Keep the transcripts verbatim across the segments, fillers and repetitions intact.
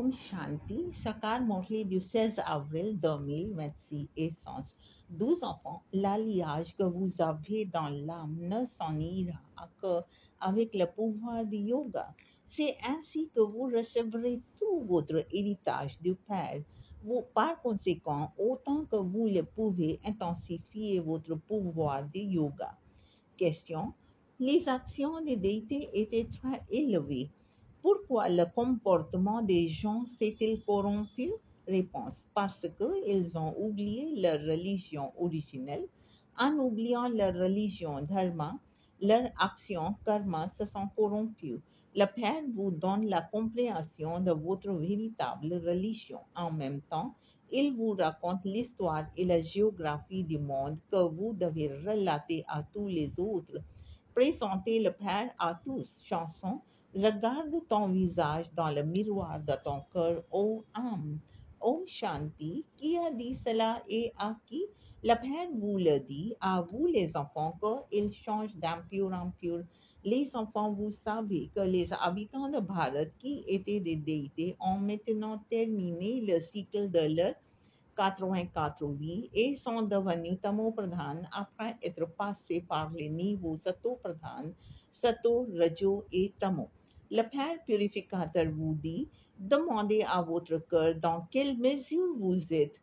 Om Shanti, Sakar Morley du seize avril deux mille vingt-six, essence. Douze enfants, l'alliage que vous avez dans l'âme ne s'en ira que avec le pouvoir du yoga. C'est ainsi que vous recevrez tout votre héritage du Père. Vous, par conséquent, autant que vous le pouvez, intensifier votre pouvoir du yoga. Question. Les actions des déités étaient très élevées. Pourquoi le comportement des gens s'est-il corrompu? Réponse. Parce qu'ils ont oublié leur religion originelle. En oubliant leur religion dharma, leurs actions karma se sont corrompues. Le Père vous donne la compréhension de votre véritable religion. En même temps, il vous raconte l'histoire et la géographie du monde que vous devez relater à tous les autres. Présentez le Père à tous. Chanson. Regarde ton visage dans le miroir de ton cœur, ô âme. Om Shanti. Qui a dit cela et à qui? Le Père vous le dit, à vous les enfants, qu'il change d'impur en pur. Les enfants, vous savez que les habitants de Bharat, qui étaient des déités, ont maintenant terminé le cycle de leur quatre-vingt-quatre vies et sont devenus tamopradhan après être passés par les niveaux sato-pradhan, sato, rajo et tamo. Le Père purificateur vous dit, demandez à votre cœur dans quelle mesure vous êtes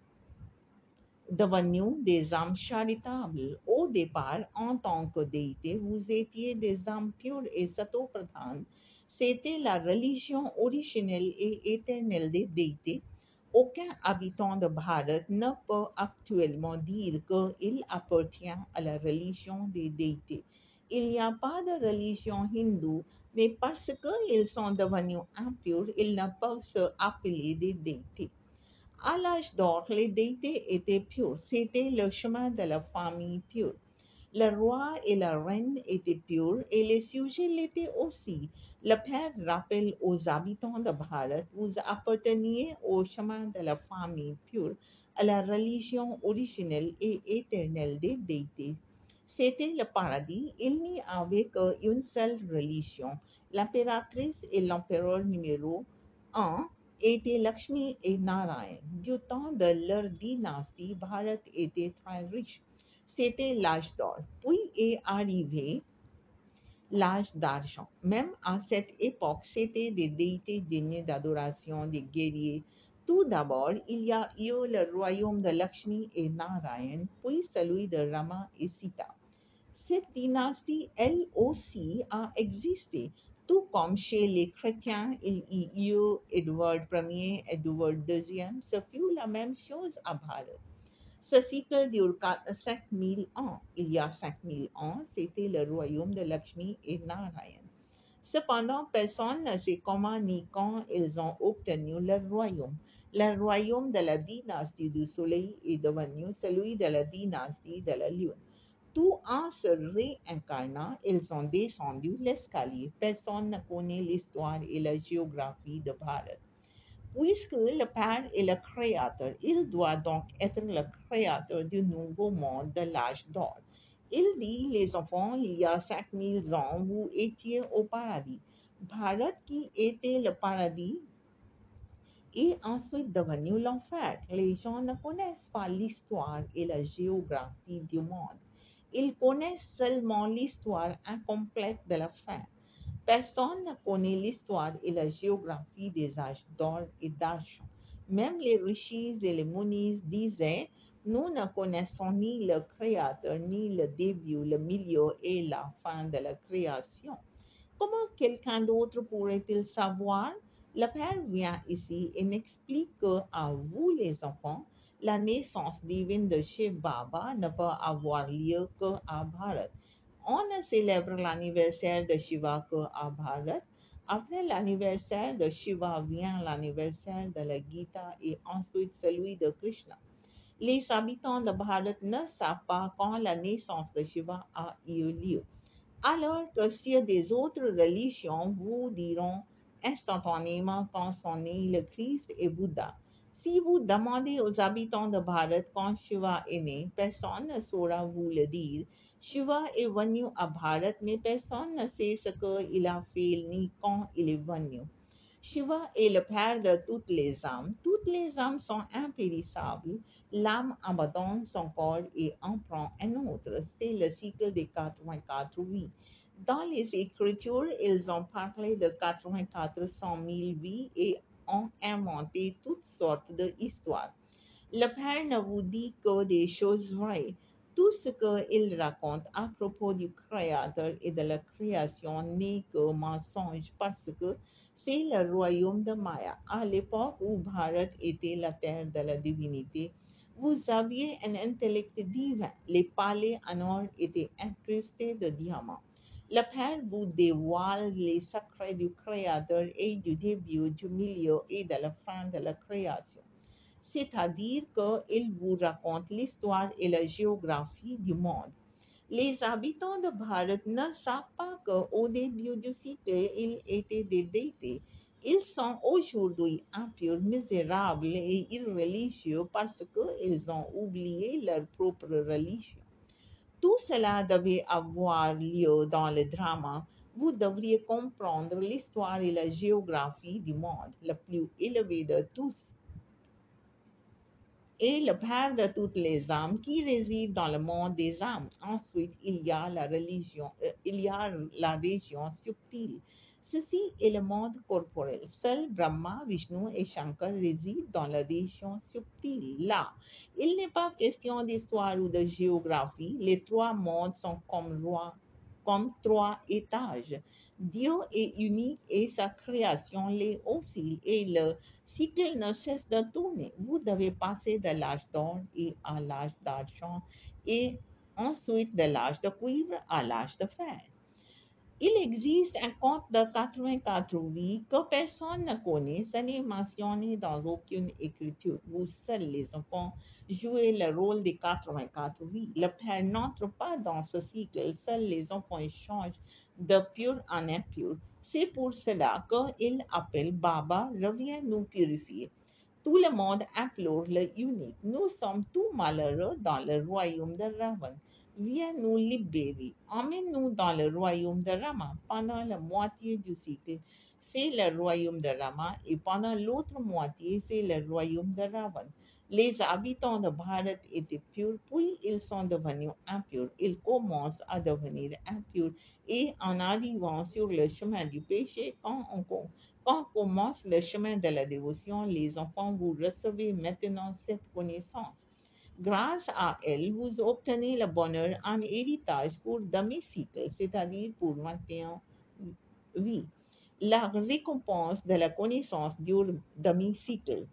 devenus des âmes charitables. Au départ, en tant que déité, vous étiez des âmes pures et sato-pradhan. C'était la religion originelle et éternelle des déités. Aucun habitant de Bharat ne peut actuellement dire qu'il appartient à la religion des déités. Il n'y a pas de religion hindoue, mais parce qu'ils sont devenus impurs, ils ne peuvent se appeler des déités. À l'âge d'or, les déités étaient purs. C'était le chemin de la famille pure. Le roi et la reine étaient purs et les sujets l'étaient aussi. Le Père rappelle aux habitants de Bharat, vous apparteniez au chemin de la famille pure, à la religion originelle et éternelle des déités. C'était le paradis, il n'y avait qu'une seule religion. L'impératrice et l'empereur numéro un étaient Lakshmi et Narayan. Du temps de leur dynastie, Bharat était très riche. C'était l'âge d'or. Puis est arrivé l'âge d'argent. Même à cette époque, c'était des déités dignes d'adoration, des guerriers. Tout d'abord, il y a eu le royaume de Lakshmi et Narayan, puis celui de Rama et Sita. Cette dynastie, elle aussi, a existé. Tout comme chez les chrétiens, il y eut Édouard Ier, Édouard deux, ce fut la même chose à Bharat. Ce cycle dure cinq mille ans. Il y a cinq mille ans, c'était le royaume de Lakshmi et Narayan. Cependant, personne ne sait comment ni quand ils ont obtenu leur royaume. Le royaume de la dynastie du soleil est devenu celui de la dynastie de la lune. Tout en se réincarnant, ils ont descendu l'escalier. Personne ne connaît l'histoire et la géographie de Bharat. Puisque le Père est le Créateur, il doit donc être le Créateur du nouveau monde de l'âge d'or. Il dit, les enfants, il y a cinq mille ans, vous étiez au paradis. Bharat, qui était le paradis, est ensuite devenu l'enfer. Les gens ne connaissent pas l'histoire et la géographie du monde. Ils connaissent seulement l'histoire incomplète de la fin. Personne ne connaît l'histoire et la géographie des âges d'or et d'argent. Même les rishis et les munis disaient, nous ne connaissons ni le Créateur, ni le début, le milieu et la fin de la création. Comment quelqu'un d'autre pourrait-il savoir? Le Père vient ici et m'explique que, à vous les enfants, la naissance divine de Shiv Baba ne peut avoir lieu qu'à Bharat. On ne célèbre l'anniversaire de Shiva qu'à Bharat. Après l'anniversaire de Shiva vient l'anniversaire de la Gita et ensuite celui de Krishna. Les habitants de Bharat ne savent pas quand la naissance de Shiva a eu lieu. Alors que si des autres religions vous diront instantanément quand sont nés le Christ et Bouddha. Si vous demandez aux habitants de Bharat quand Shiva est né, personne ne saura vous le dire. Shiva est venu à Bharat, mais personne ne sait ce qu'il a fait ni quand il est venu. Shiva est le père de toutes les âmes. Toutes les âmes sont impérissables. L'âme abandonne son corps et en prend un autre. C'est le cycle des quatre-vingt-quatre vies. Dans les Écritures, ils ont parlé de quatre-vingt-quatre cent mille vies et ont inventé toutes sortes d'histoires. Le Père ne vous dit que des choses vraies. Tout ce qu'il raconte à propos du Créateur et de la création n'est que mensonge parce que c'est le royaume de Maya. À l'époque où Bharat était la terre de la divinité, vous aviez un intellect divin. Les palais en or étaient incrustés de diamants. Le Père vous dévoile les secrets du Créateur et du début, du milieu et de la fin de la création. C'est-à-dire qu'il vous raconte l'histoire et la géographie du monde. Les habitants de Bharat ne savent pas qu'au début du cycle, ils étaient des déités. Ils sont aujourd'hui impurs, misérables et irreligieux parce qu'ils ont oublié leur propre religion. Tout cela devait avoir lieu dans le drama. Vous devriez comprendre l'histoire et la géographie du monde, le plus élevé de tous et le Père de toutes les âmes qui réside dans le monde des âmes. Ensuite, il y a la religion, euh, il y a la région subtile. Ceci est le monde corporel. Seul Brahma, Vishnu et Shankar résident dans la région subtile. Là, il n'est pas question d'histoire ou de géographie. Les trois mondes sont comme, roi- comme trois étages. Dieu est unique et sa création l'est aussi. Et le cycle ne cesse de tourner. Vous devez passer de l'âge d'or et à l'âge d'argent et ensuite de l'âge de cuivre à l'âge de fer. Il existe un conte de quatre-vingt-quatre vies que personne ne connaît. Ce n'est mentionné dans aucune écriture. Vous seuls, les enfants, jouez le rôle des quatre-vingt-quatre vies. Le Père n'entre pas dans ce cycle. Seuls les enfants échangent de pur en impur. C'est pour cela qu'il appelle Baba, reviens nous purifier. Tout le monde implore le unique. Nous sommes tous malheureux dans le royaume de Ravan. Viens nous libérer. Emmène-nous dans le royaume de Rama. Pendant la moitié du cycle, c'est le royaume de Rama et pendant l'autre moitié, c'est le royaume de Ravan. Les habitants de Bharat étaient purs, puis ils sont devenus impurs. Ils commencent à devenir impurs et en arrivant sur le chemin du péché, quand on, quand commence le chemin de la dévotion, les enfants, vous recevez maintenant cette connaissance. Grâce à elle, vous obtenez le bonheur en héritage pour demi-cycle, c'est-à-dire pour vingt et un vies. La récompense de la connaissance dure demi-cycle.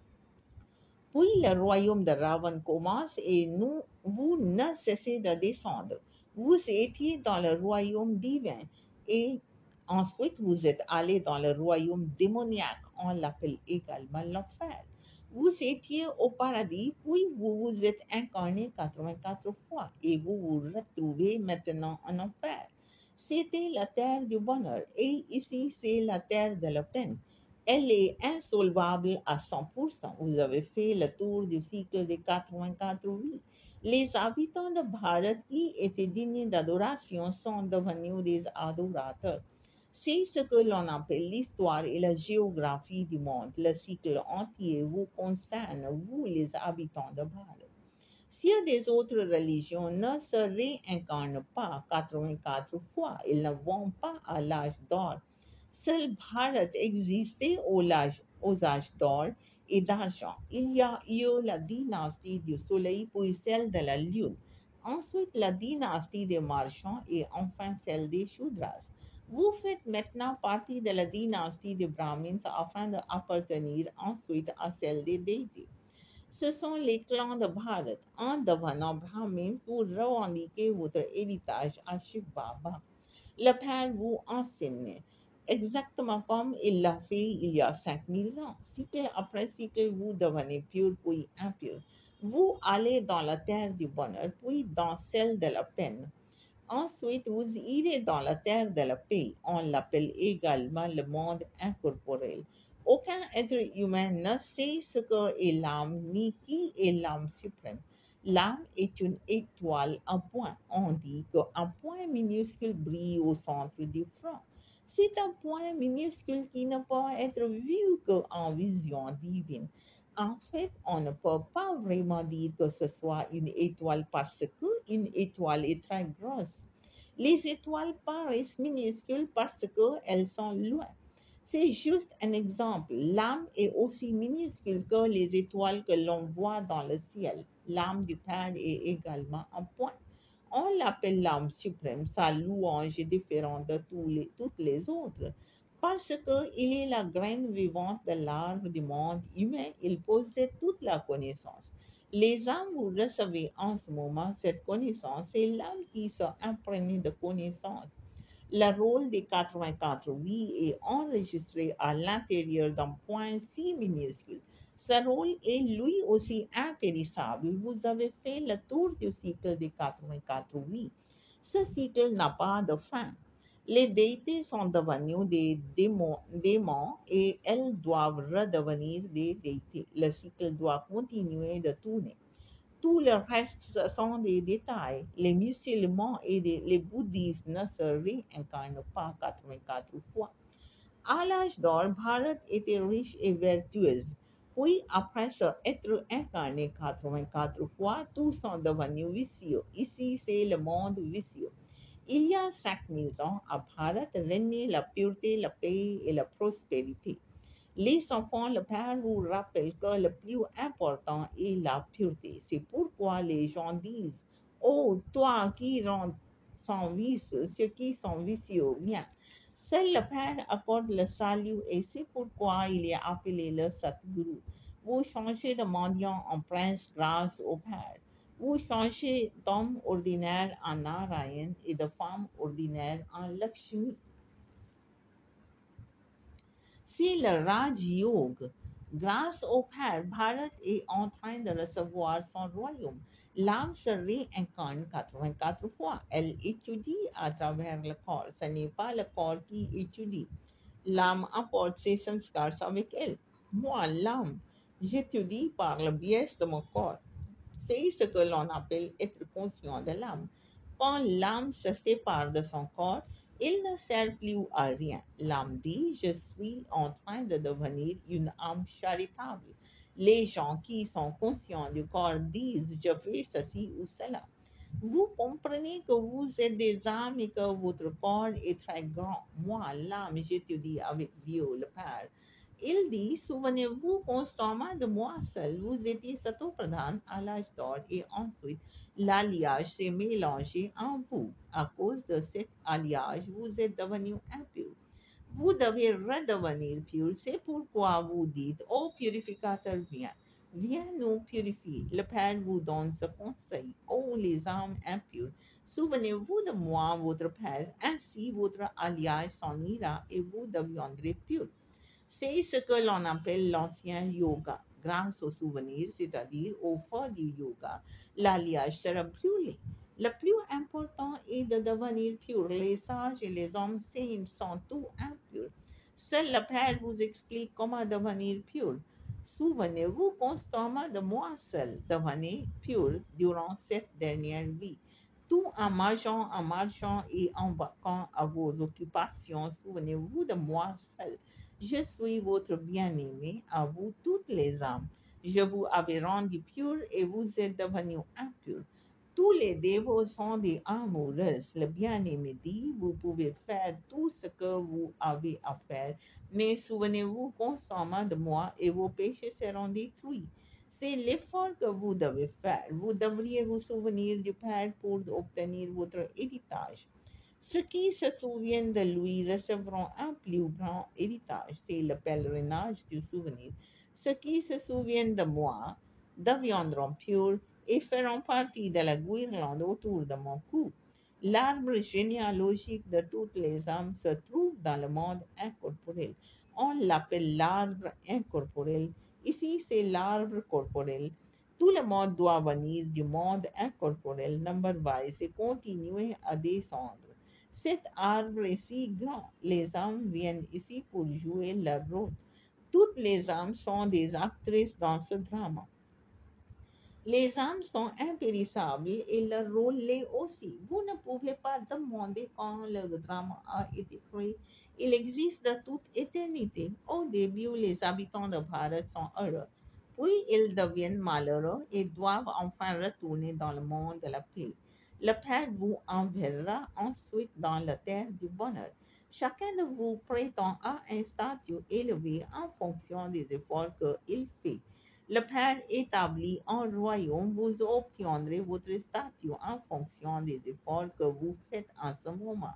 Puis le royaume de Ravan commence et nous, vous ne cessez de descendre. Vous étiez dans le royaume divin et ensuite vous êtes allé dans le royaume démoniaque. On l'appelle également l'enfer. Vous étiez au paradis, puis vous vous êtes incarné quatre-vingt-quatre fois et vous vous retrouvez maintenant en enfer. C'était la terre du bonheur et ici c'est la terre de la peine. Elle est insolvable à cent pour cent. Vous avez fait le tour du cycle des quatre-vingt-quatre vies. Les habitants de Bharat qui étaient dignes d'adoration sont devenus des adorateurs. C'est ce que l'on appelle l'histoire et la géographie du monde. Le cycle entier vous concerne, vous les habitants de Bharat. Si des autres religions ne se réincarnent pas quatre-vingt-quatre fois, ils ne vont pas à l'âge d'or. Seul Bharat existait au âge- aux âges d'or et d'argent. Il y a eu la dynastie du soleil puis celle de la lune. Ensuite la dynastie des marchands et enfin celle des Shudras. Vous faites maintenant partie de la dynastie des Brahmins afin d'appartenir ensuite à celle des déités. Ce sont les clans de Bharat. En devenant brahmin, vous revendiquez votre héritage à Shiv Baba. Le Père vous enseigne, exactement comme il l'a fait il y a cinq mille ans. Cycle après cycle, vous devenez pur puis impur. Vous allez dans la terre du bonheur, puis dans celle de la peine. Ensuite, vous irez dans la terre de la paix. On l'appelle également le monde incorporel. Aucun être humain ne sait ce qu'est l'âme ni qui est l'âme suprême. L'âme est une étoile, un point. On dit qu'un point minuscule brille au centre du front. C'est un point minuscule qui ne peut être vu qu'en vision divine. En fait, on ne peut pas vraiment dire que ce soit une étoile parce qu'une étoile est très grosse. Les étoiles paraissent minuscules parce qu'elles sont loin. C'est juste un exemple. L'âme est aussi minuscule que les étoiles que l'on voit dans le ciel. L'âme du Père est également un point. On l'appelle l'âme suprême. Sa louange est différente de tous les- toutes les autres. Parce qu'il est la graine vivante de l'arbre du monde humain, il possède toute la connaissance. Les âmes, vous recevez en ce moment cette connaissance, c'est l'âme qui s'est imprégnée de connaissance. Le rôle des quatre-vingt-quatre oui est enregistré à l'intérieur d'un point si minuscule. Ce rôle est lui aussi impérissable. Vous avez fait le tour du cycle des quatre-vingt-quatre oui. Ce cycle n'a pas de fin. Les déités sont devenues des démons, démons et elles doivent redevenir des déités. Le cycle doit continuer de tourner. Tout le reste, ce sont des détails. Les musulmans et les, les bouddhistes ne se réincarnent pas quatre-vingt-quatre fois. À l'âge d'or, Bharat était riche et vertueuse. Puis, après se être incarné quatre-vingt-quatre fois, tous sont devenus vicieux. Ici, c'est le monde vicieux. Il y a cinq mille ans, à Bharat régnait la pureté, la paix et la prospérité. Les enfants, le Père vous rappelle que le plus important est la pureté. C'est pourquoi les gens disent, oh, toi qui rends sans vice, ceux qui sont vicieux, viens. Seul le Père accorde le salut et c'est pourquoi il est appelé le Satguru. Vous changez de mendiant en prince grâce au Père. Vous changez d'homme ordinaire en Narayan et de femme ordinaire en Lakshmi. C'est le Raj Yoga. Grâce au Père, Bharat est en train de recevoir son royaume. L'âme se réincarne quatre-vingt-quatre fois. Elle étudie à travers le corps. Ce n'est pas le corps qui étudie. L'âme apporte ses sanskars avec elle. Moi, l'âme, j'étudie par le biais de mon corps. C'est ce que l'on appelle être conscient de l'âme. Quand l'âme se sépare de son corps, il ne sert plus à rien. L'âme dit, je suis en train de devenir une âme charitable. Les gens qui sont conscients du corps disent, je fais ceci ou cela. Vous comprenez que vous êtes des âmes et que votre corps est très grand. Moi, l'âme, j'étudie avec Dieu, le Père. Il dit, souvenez-vous constamment de moi seul. Vous étiez Satopradhan à l'âge d'or et ensuite l'alliage s'est mélangé en vous. À cause de cet alliage, vous êtes devenu impur. Vous devez redevenir pur. C'est pourquoi vous dites, ô purificateur, viens. Viens nous purifier. Le Père vous donne ce conseil. Ô les âmes impures, souvenez-vous de moi, votre Père. Ainsi votre alliage s'en ira et vous deviendrez purs. C'est ce que l'on appelle l'ancien yoga. Grâce au souvenir, c'est-à-dire au fond du yoga, l'alliage sera brûlé. Le plus important est de devenir pur. Les sages et les hommes saints sont tous impurs. Seul le Père vous explique comment devenir pur. Souvenez-vous constamment de moi seul. Devenez pur durant cette dernière vie. Tout en marchant, en marchant et en vaquant à vos occupations, souvenez-vous de moi seul. Je suis votre bien-aimé, à vous toutes les âmes. Je vous avais rendu pur et vous êtes devenus impurs. Tous les dévots sont des amoureuses. Le bien-aimé dit, vous pouvez faire tout ce que vous avez à faire, mais souvenez-vous constamment de moi et vos péchés seront détruits. C'est l'effort que vous devez faire. Vous devriez vous souvenir du Père pour obtenir votre héritage. Ceux qui se souviennent de lui recevront un plus grand héritage. C'est le pèlerinage du souvenir. Ceux qui se souviennent de moi deviendront purs et feront partie de la guirlande autour de mon cou. L'arbre généalogique de toutes les âmes se trouve dans le monde incorporel. On l'appelle l'arbre incorporel. Ici, c'est l'arbre corporel. Tout le monde doit venir du monde incorporel, number wise, et continuer à descendre. Cet arbre est si grand. Les âmes viennent ici pour jouer leur rôle. Toutes les âmes sont des actrices dans ce drame. Les âmes sont impérissables et leur rôle l'est aussi. Vous ne pouvez pas demander quand le drame a été créé. Il existe de toute éternité. Au début, les habitants de Bharat sont heureux. Puis ils deviennent malheureux et doivent enfin retourner dans le monde de la paix. Le Père vous enverra ensuite dans la terre du bonheur. Chacun de vous prétend à un statut élevé en fonction des efforts qu'il fait. Le Père établit un royaume, vous obtiendrez votre statut en fonction des efforts que vous faites en ce moment.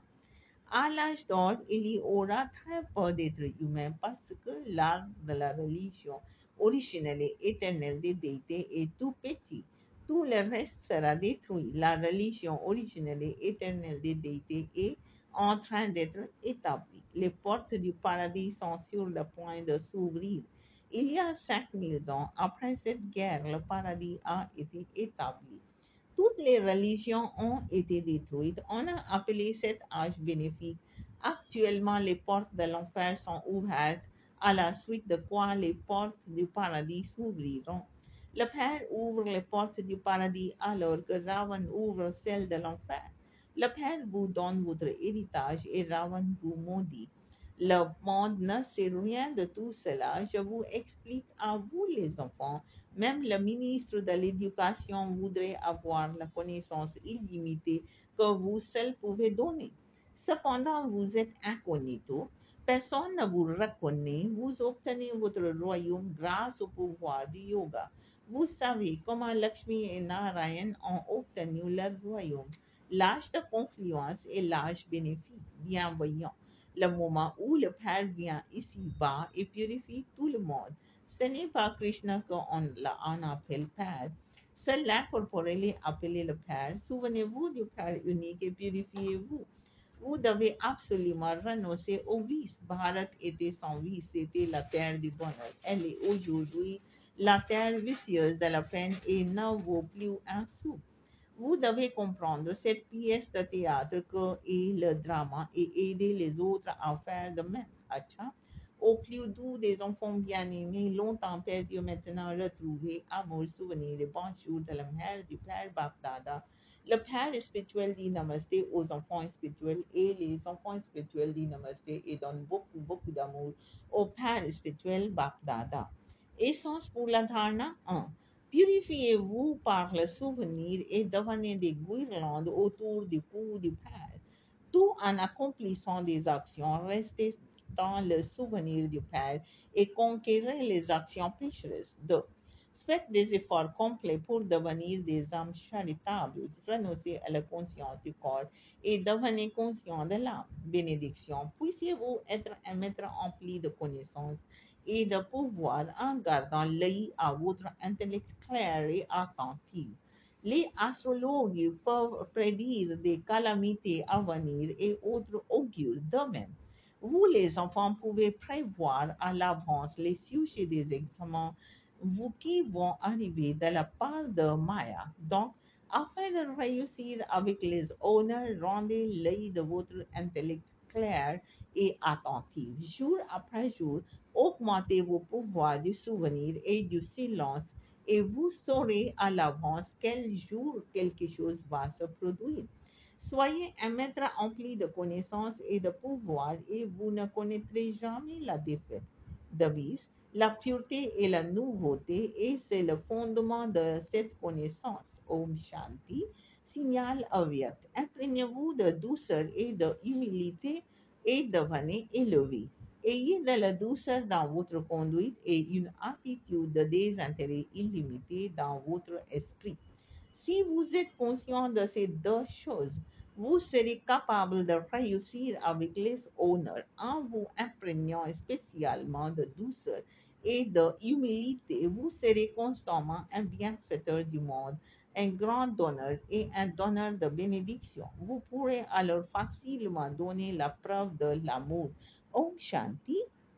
À l'âge d'or, il y aura très peu d'êtres humains parce que l'art de la religion originelle et éternelle des déités est tout petit. Tout le reste sera détruit. La religion originelle et éternelle des déités est en train d'être établie. Les portes du paradis sont sur le point de s'ouvrir. Il y a cinq mille ans, après cette guerre, le paradis a été établi. Toutes les religions ont été détruites. On a appelé cet âge bénéfique. Actuellement, les portes de l'enfer sont ouvertes, à la suite de quoi les portes du paradis s'ouvriront. Le Père ouvre les portes du paradis alors que Ravan ouvre celles de l'enfer. Le Père vous donne votre héritage et Ravan vous maudit. Le monde ne sait rien de tout cela. Je vous explique à vous les enfants. Même le ministre de l'Éducation voudrait avoir la connaissance illimitée que vous seul pouvez donner. Cependant, vous êtes incognito. Personne ne vous reconnaît. Vous obtenez votre royaume grâce au pouvoir du yoga. Vous savez comment Lakshmi et Narayan ont obtenu leur royaume. L'âge de confluence est l'âge bénéfique, bienveillant. Le moment où le Père vient ici-bas et purifie tout le monde. Ce n'est pas Krishna qu'on en appelle Père. Seul l'incorporel est appelé le Père. Souvenez-vous du Père unique et purifiez-vous. Vous devez absolument renoncer au vice. Bharat était sans vice, c'était la terre du bonheur. Elle est aujourd'hui la terre vicieuse de la peine et ne vaut plus un sou. Vous devez comprendre cette pièce de théâtre que est le drama et aider les autres à faire de même. Acha. Au plus doux des enfants bien-aimés, longtemps perdus, maintenant retrouvés, amour, souvenir et bons jours de la mère du Père Bapdada. Le Père spirituel dit Namasté aux enfants spirituels et les enfants spirituels disent Namasté et donnent beaucoup, beaucoup d'amour au Père spirituel Bapdada. Essence pour la dharna un. Purifiez-vous par le souvenir et devenez des guirlandes autour du cou du Père. Tout en accomplissant des actions, restez dans le souvenir du Père et conquérez les actions pécheresses. deux. Faites des efforts complets pour devenir des âmes charitables. Renoncez à la conscience du corps et devenez conscient de l'âme. Bénédiction. Puissiez-vous être un maître empli de connaissances et de pouvoir en gardant l'œil à votre intellect clair et attentif. Les astrologues peuvent prédire des calamités à venir et autres augures de même. Vous, les enfants, pouvez prévoir à l'avance les sujets des examens vous qui vont arriver de la part de Maya. Donc, afin de réussir avec les honneurs, rendez l'œil de votre intellect clair et attentif. Jour après jour, augmentez vos pouvoirs du souvenir et du silence et vous saurez à l'avance quel jour quelque chose va se produire. Soyez un maître empli de connaissances et de pouvoir et vous ne connaîtrez jamais la défaite. Devise, la pureté et la nouveauté et c'est le fondement de cette connaissance. Om Shanti, signal avyakt. Imprégnez-vous de douceur et de humilité et devenez élevé. Ayez de la douceur dans votre conduite et une attitude de désintérêt illimité dans votre esprit. Si vous êtes conscient de ces deux choses, vous serez capable de réussir avec les honneurs en vous imprégnant spécialement de douceur et de humilité. Vous serez constamment un bienfaiteur du monde, un grand donneur et un donneur de bénédiction. Vous pourrez alors facilement donner la preuve de l'amour. Om Shanti.